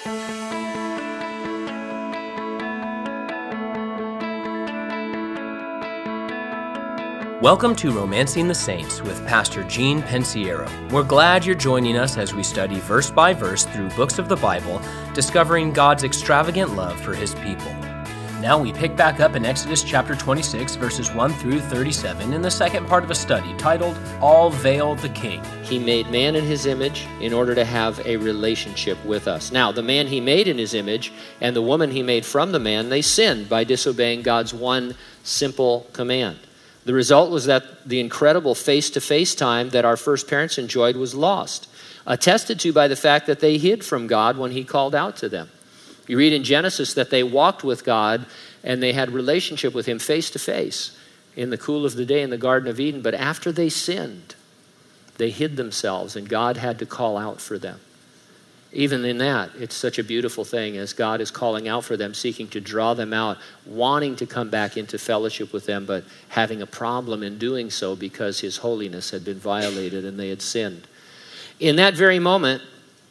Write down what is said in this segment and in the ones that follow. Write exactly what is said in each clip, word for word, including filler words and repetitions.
Welcome to Romancing the Saints with Pastor Gene Pensiero. We're glad you're joining us as we study verse by verse through books of the Bible, discovering God's extravagant love for His people. Now we pick back up in Exodus chapter twenty-six, verses one through thirty-seven, in the second part of a study titled, All Veil the King. He made man in His image in order to have a relationship with us. Now, the man He made in His image and the woman He made from the man, they sinned by disobeying God's one simple command. The result was that the incredible face-to-face time that our first parents enjoyed was lost, attested to by the fact that they hid from God when He called out to them. You read in Genesis that they walked with God and they had relationship with Him face-to-face in the cool of the day in the Garden of Eden. But after they sinned, they hid themselves and God had to call out for them. Even in that, it's such a beautiful thing as God is calling out for them, seeking to draw them out, wanting to come back into fellowship with them, but having a problem in doing so because His holiness had been violated and they had sinned. In that very moment,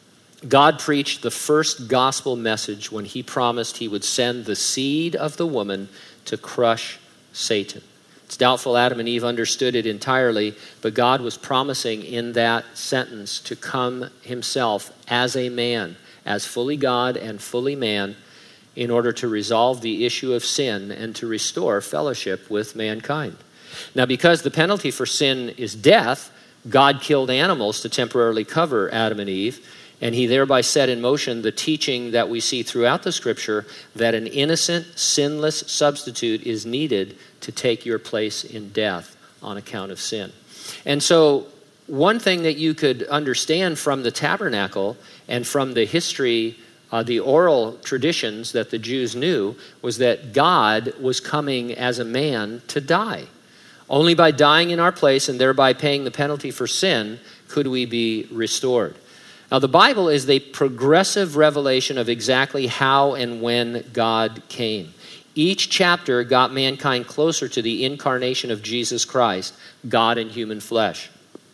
God preached the first gospel message when He promised He would send the seed of the woman to crush Satan. It's doubtful Adam and Eve understood it entirely, but God was promising in that sentence to come Himself as a man, as fully God and fully man, in order to resolve the issue of sin and to restore fellowship with mankind. Now, because the penalty for sin is death, God killed animals to temporarily cover Adam and Eve, and He thereby set in motion the teaching that we see throughout the Scripture that an innocent, sinless substitute is needed to take your place in death on account of sin. And so one thing that you could understand from the tabernacle and from the history, uh, the oral traditions that the Jews knew, was that God was coming as a man to die. Only by dying in our place and thereby paying the penalty for sin could we be restored. Now, the Bible is the progressive revelation of exactly how and when God came. Each chapter got mankind closer to the incarnation of Jesus Christ, God in human flesh,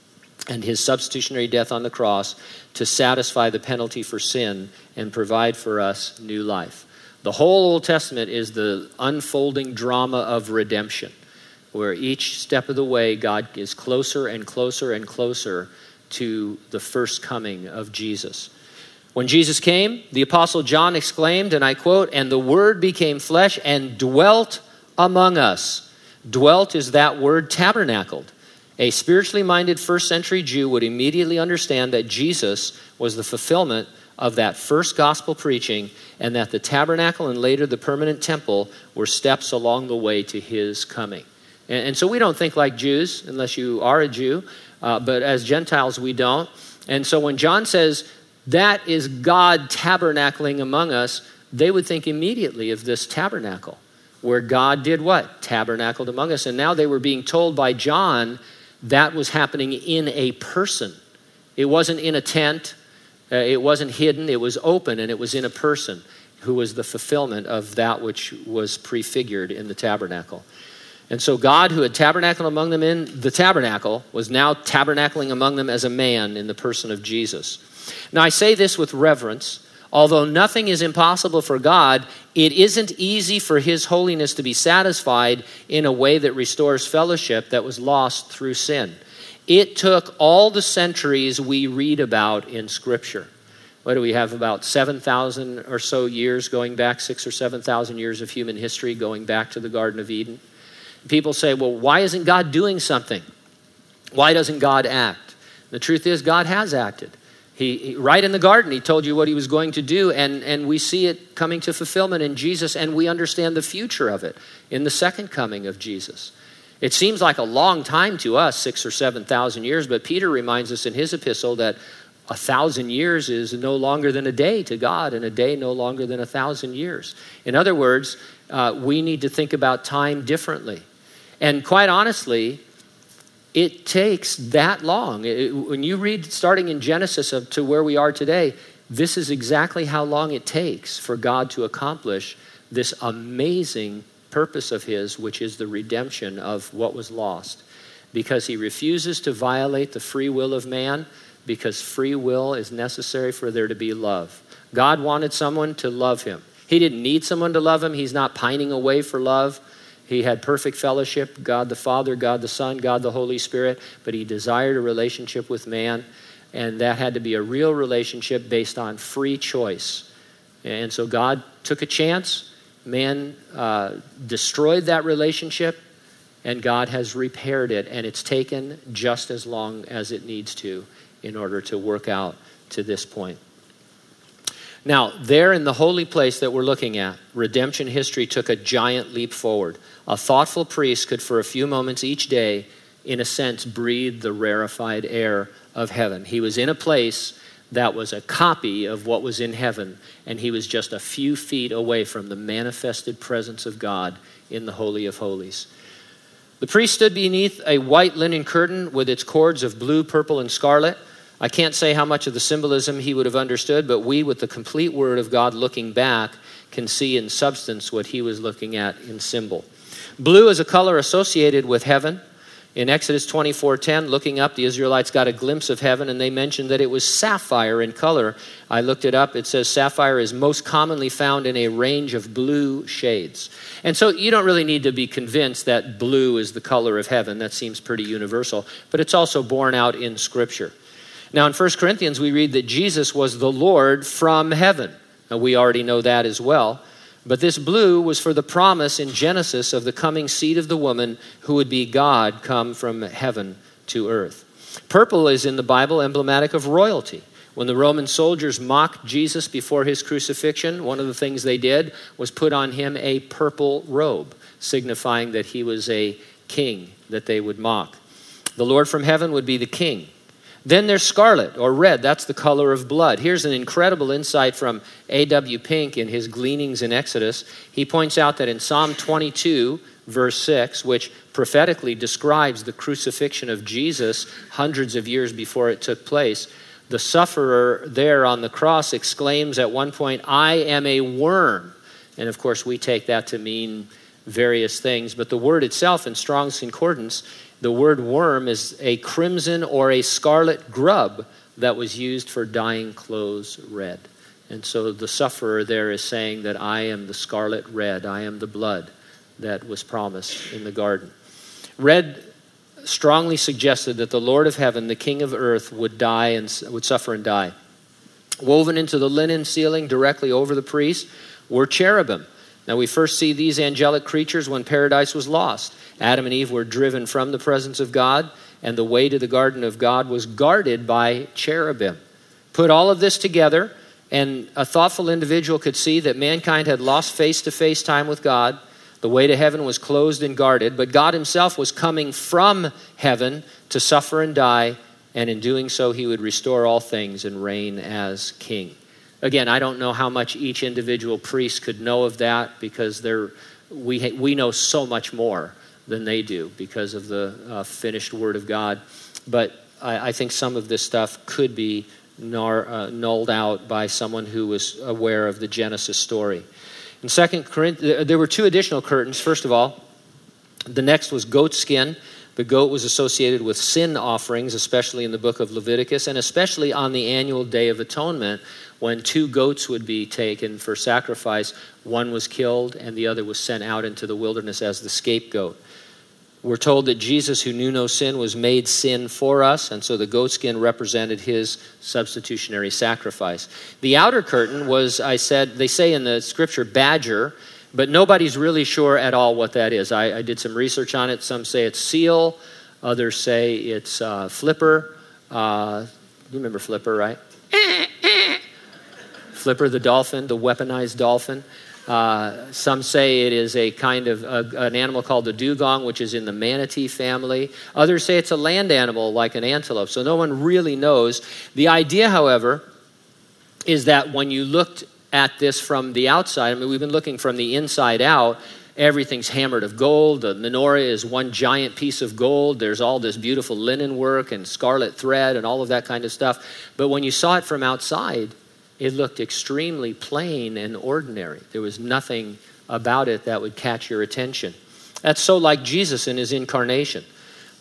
and His substitutionary death on the cross to satisfy the penalty for sin and provide for us new life. The whole Old Testament is the unfolding drama of redemption, where each step of the way God is closer and closer and closer to the first coming of Jesus. When Jesus came, the Apostle John exclaimed, and I quote, "And the Word became flesh and dwelt among us." Dwelt is that word tabernacled. A spiritually minded first century Jew would immediately understand that Jesus was the fulfillment of that first gospel preaching, and that the tabernacle and later the permanent temple were steps along the way to His coming. And, and so we don't think like Jews, unless you are a Jew, uh, but as Gentiles we don't. And so when John says, that is God tabernacling among us, they would think immediately of this tabernacle, where God did what? Tabernacled among us. And now they were being told by John that was happening in a person. It wasn't in a tent. Uh, it wasn't hidden. It was open, and it was in a person who was the fulfillment of that which was prefigured in the tabernacle. And so God, who had tabernacled among them in the tabernacle, was now tabernacling among them as a man in the person of Jesus. Now, I say this with reverence. Although nothing is impossible for God, it isn't easy for His holiness to be satisfied in a way that restores fellowship that was lost through sin. It took all the centuries we read about in Scripture. What do we have, about seven thousand or so years going back, six or seven thousand years of human history going back to the Garden of Eden? People say, well, why isn't God doing something? Why doesn't God act? The truth is, God has acted. He, he right in the garden, He told you what He was going to do, and, and we see it coming to fulfillment in Jesus, and we understand the future of it in the second coming of Jesus. It seems like a long time to us, six or seven thousand years, but Peter reminds us in his epistle that a thousand years is no longer than a day to God, and a day no longer than a thousand years. In other words, uh, we need to think about time differently. And quite honestly, it takes that long. It, when you read starting in Genesis up to where we are today, this is exactly how long it takes for God to accomplish this amazing purpose of His, which is the redemption of what was lost. Because He refuses to violate the free will of man, because free will is necessary for there to be love. God wanted someone to love him. He didn't need someone to love him. He's not pining away for love. He had perfect fellowship, God the Father, God the Son, God the Holy Spirit, but he desired a relationship with man, and that had to be a real relationship based on free choice. And so God took a chance. Man uh, destroyed that relationship, and God has repaired it, and it's taken just as long as it needs to in order to work out to this point. Now, there in the holy place that we're looking at, redemption history took a giant leap forward. A thoughtful priest could, for a few moments each day, in a sense, breathe the rarefied air of heaven. He was in a place that was a copy of what was in heaven, and he was just a few feet away from the manifested presence of God in the Holy of Holies. The priest stood beneath a white linen curtain with its cords of blue, purple, and scarlet. I can't say how much of the symbolism he would have understood, but we, with the complete Word of God looking back, can see in substance what he was looking at in symbol. Blue is a color associated with heaven. In Exodus twenty-four ten, looking up, the Israelites got a glimpse of heaven, and they mentioned that it was sapphire in color. I looked it up. It says sapphire is most commonly found in a range of blue shades. And so you don't really need to be convinced that blue is the color of heaven. That seems pretty universal, but it's also borne out in Scripture. Now in First Corinthians, we read that Jesus was the Lord from heaven. Now we already know that as well. But this blue was for the promise in Genesis of the coming seed of the woman who would be God come from heaven to earth. Purple is in the Bible emblematic of royalty. When the Roman soldiers mocked Jesus before his crucifixion, one of the things they did was put on him a purple robe, signifying that he was a king that they would mock. The Lord from heaven would be the king. Then there's scarlet or red. That's the color of blood. Here's an incredible insight from A W Pink in his Gleanings in Exodus. He points out that in Psalm twenty-two, verse six, which prophetically describes the crucifixion of Jesus hundreds of years before it took place, the sufferer there on the cross exclaims at one point, "I am a worm." And of course, we take that to mean various things. But the word itself in Strong's Concordance, the word worm is a crimson or a scarlet grub that was used for dyeing clothes red. And so the sufferer there is saying that I am the scarlet red, I am the blood that was promised in the garden. Red strongly suggested that the Lord of heaven, the King of earth, would die and would suffer and die. Woven into the linen ceiling directly over the priest were cherubim. Now we first see these angelic creatures when paradise was lost. Adam and Eve were driven from the presence of God, and the way to the garden of God was guarded by cherubim. Put all of this together, and a thoughtful individual could see that mankind had lost face-to-face time with God. The way to heaven was closed and guarded, but God himself was coming from heaven to suffer and die, and in doing so, he would restore all things and reign as king. Again, I don't know how much each individual priest could know of that, because they're, we, we know so much more than they do because of the uh, finished Word of God. But I, I think some of this stuff could be nar, uh, nulled out by someone who was aware of the Genesis story. In Second Corinthians, there were two additional curtains. First of all, the next was goat skin. The goat was associated with sin offerings, especially in the book of Leviticus, and especially on the annual Day of Atonement, when two goats would be taken for sacrifice. One was killed and the other was sent out into the wilderness as the scapegoat. We're told that Jesus, who knew no sin, was made sin for us, and so the goatskin represented his substitutionary sacrifice. The outer curtain was, I said, they say in the scripture, badger, but nobody's really sure at all what that is. I, I did some research on it. Some say it's seal. Others say it's uh, flipper. Uh, you remember Flipper, right? Flipper the dolphin, the weaponized dolphin. Uh, some say it is a kind of uh, an animal called the dugong, which is in the manatee family. Others say it's a land animal like an antelope. So no one really knows. The idea, however, is that when you looked at this from the outside, I mean, we've been looking from the inside out, everything's hammered of gold. The menorah is one giant piece of gold. There's all this beautiful linen work and scarlet thread and all of that kind of stuff. But when you saw it from outside, it looked extremely plain and ordinary. There was nothing about it that would catch your attention. That's so like Jesus in his incarnation.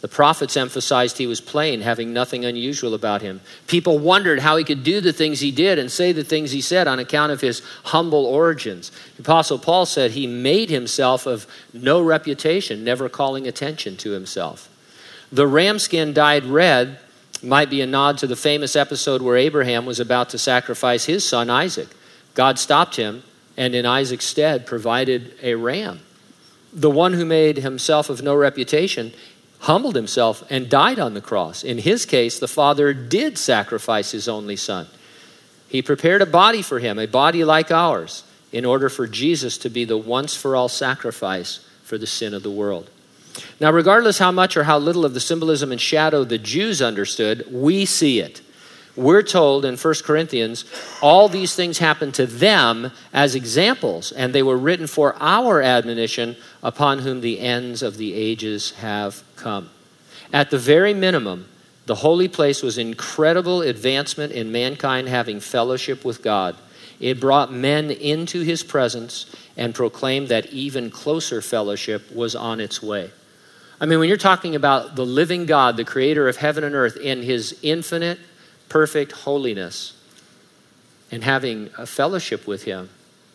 The prophets emphasized he was plain, having nothing unusual about him. People wondered how he could do the things he did and say the things he said on account of his humble origins. The Apostle Paul said he made himself of no reputation, never calling attention to himself. The ram skin dyed red might be a nod to the famous episode where Abraham was about to sacrifice his son Isaac. God stopped him and in Isaac's stead provided a ram. The one who made himself of no reputation humbled himself and died on the cross. In his case, the Father did sacrifice his only son. He prepared a body for him, a body like ours, in order for Jesus to be the once-for-all sacrifice for the sin of the world. Now, regardless how much or how little of the symbolism and shadow the Jews understood, we see it. We're told in First Corinthians, all these things happened to them as examples, and they were written for our admonition, upon whom the ends of the ages have come. At the very minimum, the holy place was incredible advancement in mankind having fellowship with God. It brought men into his presence and proclaimed that even closer fellowship was on its way. I mean, when you're talking about the living God, the creator of heaven and earth, in his infinite, perfect holiness, and having a fellowship with him,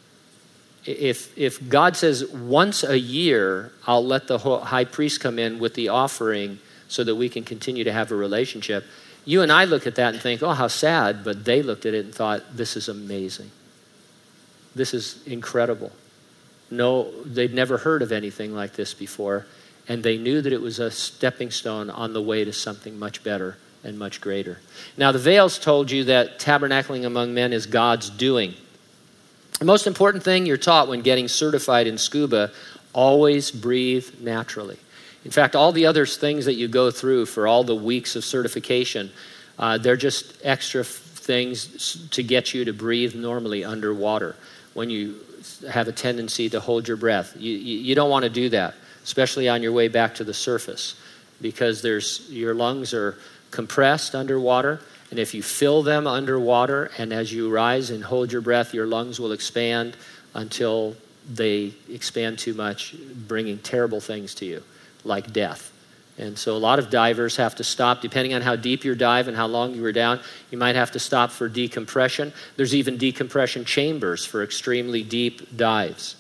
if if God says once a year, I'll let the high priest come in with the offering so that we can continue to have a relationship, you and I look at that and think, oh, how sad, but they looked at it and thought, this is amazing. This is incredible. No, they'd never heard of anything like this before, and they knew that it was a stepping stone on the way to something much better and much greater. Now, the veils told you that tabernacling among men is God's doing. The most important thing you're taught when getting certified in scuba, always breathe naturally. In fact, all the other things that you go through for all the weeks of certification, uh, they're just extra f- things to get you to breathe normally underwater. When you have a tendency to hold your breath, you, you, you don't want to do that, especially on your way back to the surface, because there's your lungs are compressed underwater, and if you fill them underwater and as you rise and hold your breath, your lungs will expand until they expand too much, bringing terrible things to you, like death. And so a lot of divers have to stop, depending on how deep your dive and how long you were down, you might have to stop for decompression. There's even decompression chambers for extremely deep dives.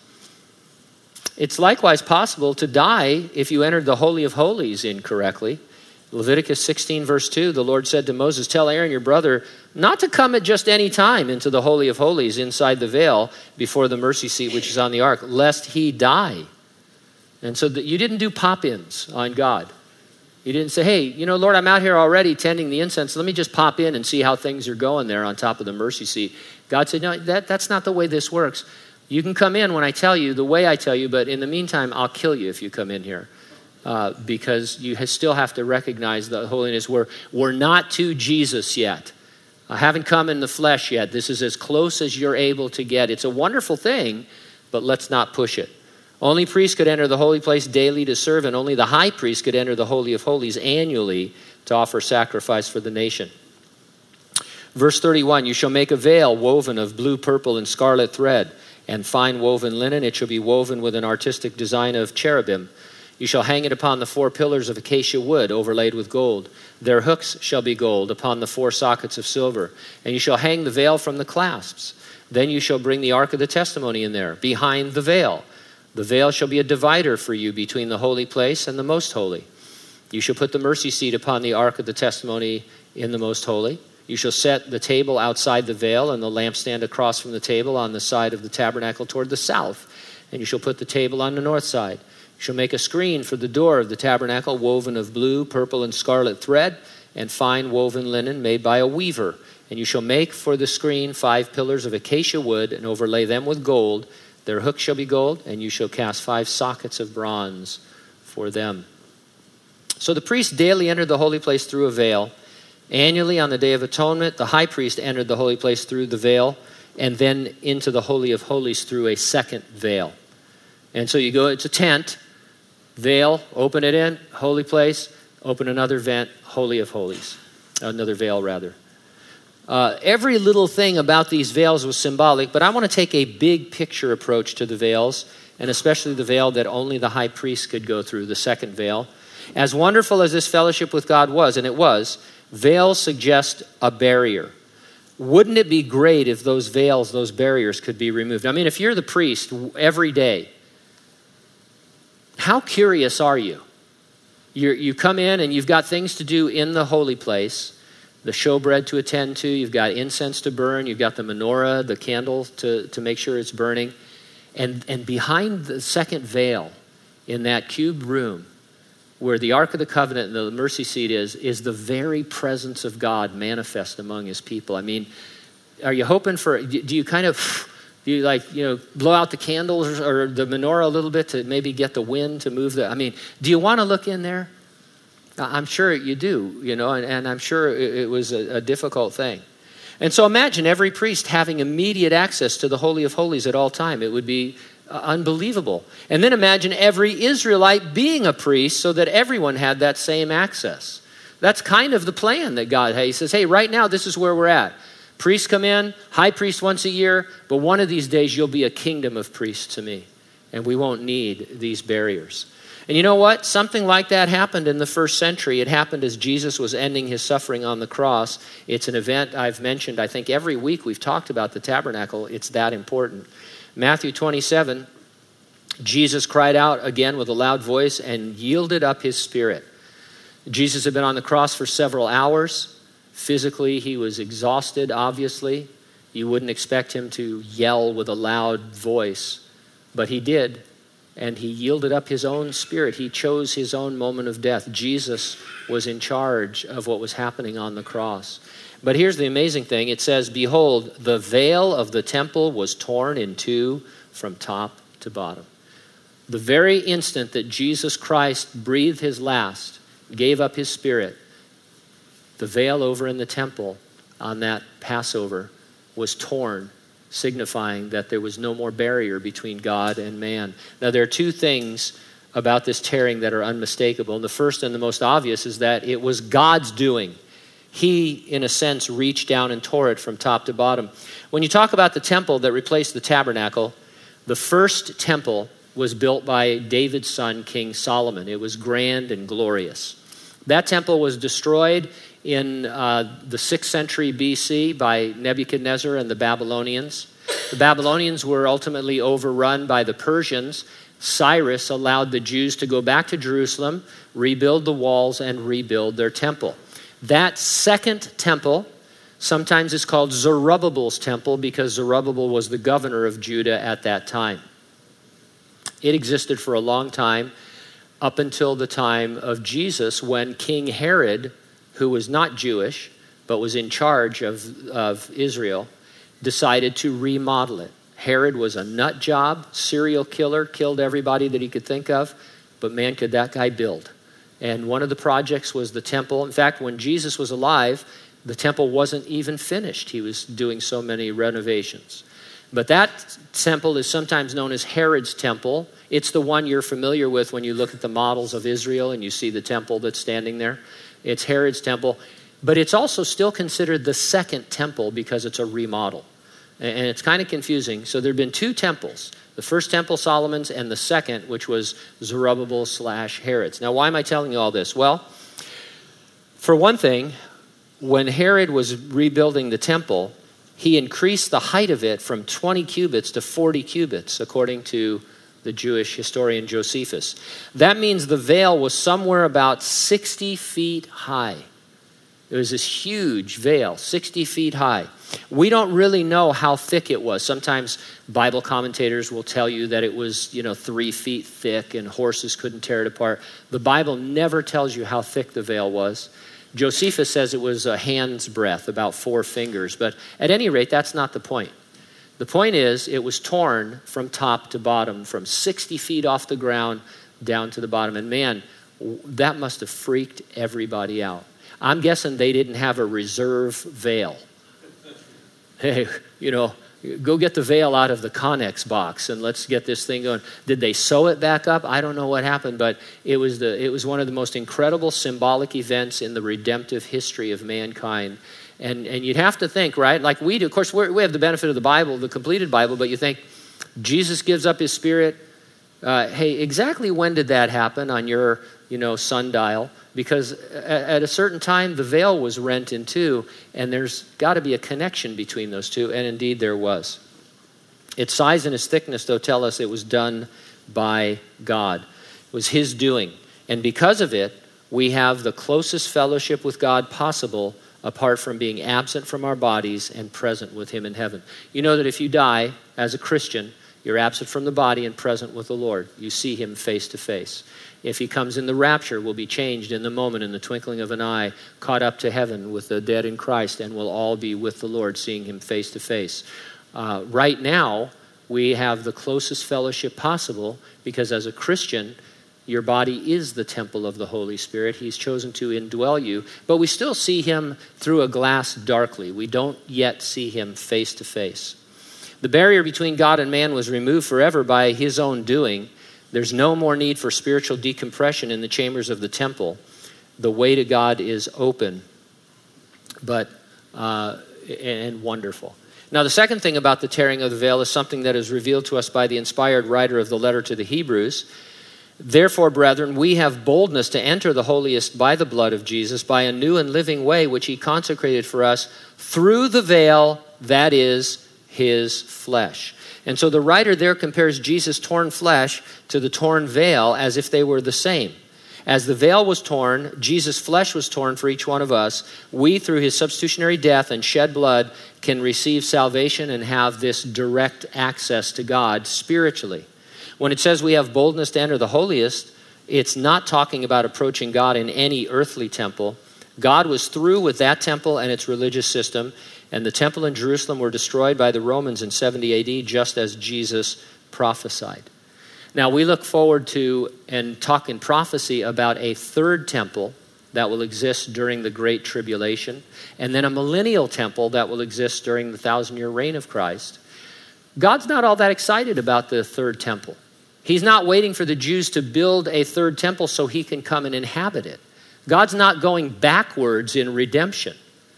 It's likewise possible to die if you entered the Holy of Holies incorrectly. Leviticus sixteen, verse two, the Lord said to Moses, tell Aaron your brother not to come at just any time into the Holy of Holies inside the veil before the mercy seat which is on the ark, lest he die. And so that you didn't do pop-ins on God. You didn't say, hey, you know, Lord, I'm out here already tending the incense. Let me just pop in and see how things are going there on top of the mercy seat. God said, no, that, that's not the way this works. You can come in when I tell you, the way I tell you, but in the meantime, I'll kill you if you come in here. Uh, because you still have to recognize the holiness. We're, we're not to Jesus yet. I haven't come in the flesh yet. This is as close as you're able to get. It's a wonderful thing, but let's not push it. Only priests could enter the holy place daily to serve, and only the high priest could enter the Holy of Holies annually to offer sacrifice for the nation. Verse thirty-one, you shall make a veil woven of blue, purple, and scarlet thread, and fine woven linen. It shall be woven with an artistic design of cherubim. You shall hang it upon the four pillars of acacia wood overlaid with gold. Their hooks shall be gold upon the four sockets of silver. And you shall hang the veil from the clasps. Then you shall bring the ark of the testimony in there, behind the veil. The veil shall be a divider for you between the holy place and the most holy. You shall put the mercy seat upon the ark of the testimony in the most holy. You shall set the table outside the veil and the lampstand across from the table on the side of the tabernacle toward the south. And you shall put the table on the north side. You shall make a screen for the door of the tabernacle woven of blue, purple, and scarlet thread and fine woven linen made by a weaver. And you shall make for the screen five pillars of acacia wood and overlay them with gold. Their hooks shall be gold, and you shall cast five sockets of bronze for them. So the priest daily entered the holy place through a veil. Annually on the Day of Atonement, the high priest entered the holy place through the veil and then into the Holy of Holies through a second veil. And so you go, it's a tent, veil, open it in, holy place, open another vent, Holy of Holies, another veil rather. Uh, every little thing about these veils was symbolic, but I want to take a big picture approach to the veils, and especially the veil that only the high priest could go through, the second veil. As wonderful as this fellowship with God was, and it was, veils suggest a barrier. Wouldn't it be great if those veils, those barriers could be removed? I mean, if you're the priest every day, how curious are you? You're, you come in and you've got things to do in the holy place, the showbread to attend to, you've got incense to burn, you've got the menorah, the candle to, to make sure it's burning. And, and behind the second veil in that cubed room where the Ark of the Covenant and the mercy seat is, is the very presence of God manifest among his people. I mean, are you hoping for, do you kind of, do you like, you know, blow out the candles or, or the menorah a little bit to maybe get the wind to move the, I mean, do you want to look in there? I'm sure you do, you know, and, and I'm sure it, it was a, a difficult thing. And so imagine every priest having immediate access to the Holy of Holies at all time. It would be uh, unbelievable. And then imagine every Israelite being a priest so that everyone had that same access. That's kind of the plan that God had. He says, hey, right now this is where we're at. Priests come in, high priest once a year, but one of these days you'll be a kingdom of priests to me, and we won't need these barriers. And you know what? Something like that happened in the first century. It happened as Jesus was ending his suffering on the cross. It's an event I've mentioned, I think every week we've talked about the tabernacle. It's that important. Matthew twenty-seven, Jesus cried out again with a loud voice and yielded up his spirit. Jesus had been on the cross for several hours. Physically, he was exhausted, obviously. You wouldn't expect him to yell with a loud voice, but he did. And he yielded up his own spirit. He chose his own moment of death. Jesus was in charge of what was happening on the cross. But here's the amazing thing. It says, behold, the veil of the temple was torn in two from top to bottom. The very instant that Jesus Christ breathed his last, gave up his spirit, the veil over in the temple on that Passover was torn, signifying that there was no more barrier between God and man. Now, there are two things about this tearing that are unmistakable. And the first and the most obvious is that it was God's doing. He, in a sense, reached down and tore it from top to bottom. When you talk about the temple that replaced the tabernacle, the first temple was built by David's son, King Solomon. It was grand and glorious. That temple was destroyed in uh, the sixth century B C by Nebuchadnezzar and the Babylonians. The Babylonians were ultimately overrun by the Persians. Cyrus allowed the Jews to go back to Jerusalem, rebuild the walls, and rebuild their temple. That second temple sometimes is called Zerubbabel's temple because Zerubbabel was the governor of Judah at that time. It existed for a long time, up until the time of Jesus, when King Herod, who was not Jewish, but was in charge of, of Israel, decided to remodel it. Herod was a nut job, serial killer, killed everybody that he could think of, but man, could that guy build. And one of the projects was the temple. In fact, when Jesus was alive, the temple wasn't even finished. He was doing so many renovations. But that temple is sometimes known as Herod's temple. It's the one you're familiar with when you look at the models of Israel and you see the temple that's standing there. It's Herod's temple, but it's also still considered the second temple because it's a remodel. And it's kind of confusing. So there have been two temples, the first temple, Solomon's, and the second, which was Zerubbabel slash Herod's. Now, why am I telling you all this? Well, for one thing, when Herod was rebuilding the temple, he increased the height of it from twenty cubits to forty cubits, according to the Jewish historian Josephus. That means the veil was somewhere about sixty feet high. It was this huge veil, sixty feet high. We don't really know how thick it was. Sometimes Bible commentators will tell you that it was, you know, three feet thick and horses couldn't tear it apart. The Bible never tells you how thick the veil was. Josephus says it was a hand's breadth, about four fingers. But at any rate, that's not the point. The point is, it was torn from top to bottom, from sixty feet off the ground down to the bottom. And man, that must have freaked everybody out. I'm guessing they didn't have a reserve veil. Hey, you know, go get the veil out of the Connex box and let's get this thing going. Did they sew it back up? I don't know what happened, but it was the it was one of the most incredible symbolic events in the redemptive history of mankind. And and you'd have to think, right? Like we do. Of course, we're, we have the benefit of the Bible, the completed Bible, but you think Jesus gives up his spirit, uh, hey, exactly when did that happen on your, you know, sundial? Because at a certain time, the veil was rent in two, and there's got to be a connection between those two, and indeed there was. Its size and its thickness, though, tell us it was done by God. It was his doing. And because of it, we have the closest fellowship with God possible apart from being absent from our bodies and present with him in heaven. You know that if you die as a Christian, you're absent from the body and present with the Lord. You see him face to face. If he comes in the rapture, we'll be changed in the moment, in the twinkling of an eye, caught up to heaven with the dead in Christ, and we'll all be with the Lord, seeing him face to face. Uh, right now, we have the closest fellowship possible because as a Christian, your body is the temple of the Holy Spirit. He's chosen to indwell you, but we still see him through a glass darkly. We don't yet see him face to face. The barrier between God and man was removed forever by his own doing. There's no more need for spiritual decompression in the chambers of the temple. The way to God is open, but uh, and wonderful. Now, the second thing about the tearing of the veil is something that is revealed to us by the inspired writer of the letter to the Hebrews. Therefore, brethren, we have boldness to enter the holiest by the blood of Jesus, by a new and living way which he consecrated for us through the veil, that is, his flesh. And so the writer there compares Jesus' torn flesh to the torn veil as if they were the same. As the veil was torn, Jesus' flesh was torn for each one of us. We, through his substitutionary death and shed blood, can receive salvation and have this direct access to God spiritually. When it says we have boldness to enter the holiest, it's not talking about approaching God in any earthly temple. God was through with that temple and its religious system, and the temple in Jerusalem were destroyed by the Romans in seventy A D, just as Jesus prophesied. Now, we look forward to and talk in prophecy about a third temple that will exist during the Great Tribulation, and then a millennial temple that will exist during the thousand-year reign of Christ. God's not all that excited about the third temple. He's not waiting for the Jews to build a third temple so he can come and inhabit it. God's not going backwards in redemption.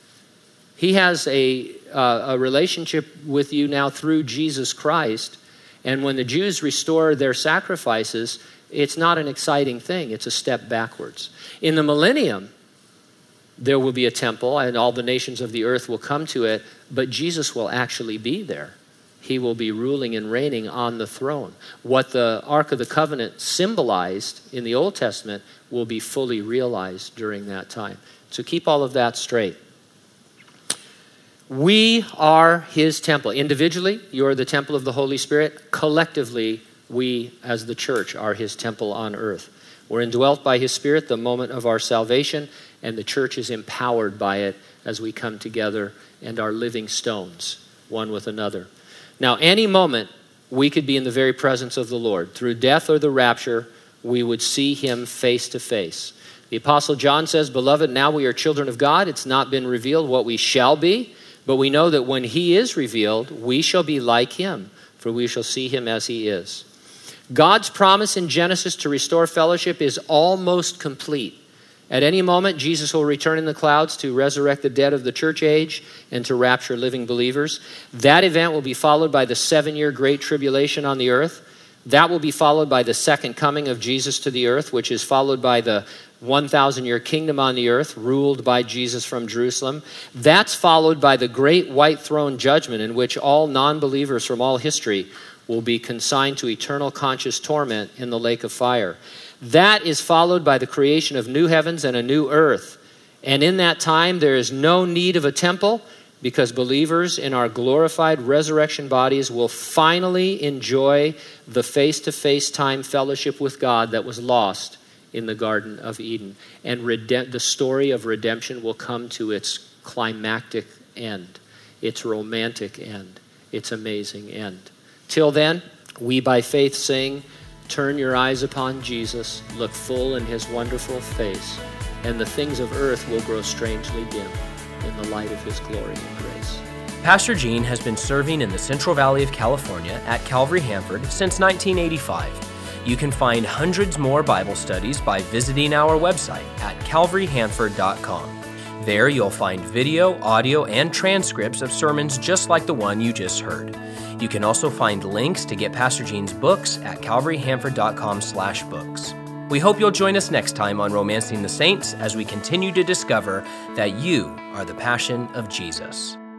He has a, uh, a relationship with you now through Jesus Christ. And when the Jews restore their sacrifices, it's not an exciting thing. It's a step backwards. In the millennium, there will be a temple and all the nations of the earth will come to it, but Jesus will actually be there. He will be ruling and reigning on the throne. What the Ark of the Covenant symbolized in the Old Testament will be fully realized during that time. So keep all of that straight. We are his temple. Individually, you're the temple of the Holy Spirit. Collectively, we as the church are his temple on earth. We're indwelt by his Spirit the moment of our salvation, and the church is empowered by it as we come together and are living stones, one with another. Now, any moment, we could be in the very presence of the Lord. Through death or the rapture, we would see him face to face. The Apostle John says, "Beloved, now we are children of God. It's not been revealed what we shall be, but we know that when he is revealed, we shall be like him, for we shall see him as he is." God's promise in Genesis to restore fellowship is almost complete. At any moment, Jesus will return in the clouds to resurrect the dead of the church age and to rapture living believers. That event will be followed by the seven-year Great Tribulation on the earth. That will be followed by the second coming of Jesus to the earth, which is followed by the one thousand year kingdom on the earth, ruled by Jesus from Jerusalem. That's followed by the great white throne judgment, in which all non-believers from all history will be consigned to eternal conscious torment in the lake of fire. That is followed by the creation of new heavens and a new earth. And in that time, there is no need of a temple, because believers in our glorified resurrection bodies will finally enjoy the face-to-face time fellowship with God that was lost in the Garden of Eden. And rede- the story of redemption will come to its climactic end, its romantic end, its amazing end. Till then, we by faith sing, "Turn your eyes upon Jesus, look full in his wonderful face, and the things of earth will grow strangely dim in the light of his glory and grace." Pastor Gene has been serving in the Central Valley of California at Calvary Hanford since nineteen eighty-five. You can find hundreds more Bible studies by visiting our website at calvary hanford dot com. There you'll find video, audio, and transcripts of sermons just like the one you just heard. You can also find links to get Pastor Gene's books at calvary hanford dot com slash books. We hope you'll join us next time on Romancing the Saints as we continue to discover that you are the passion of Jesus.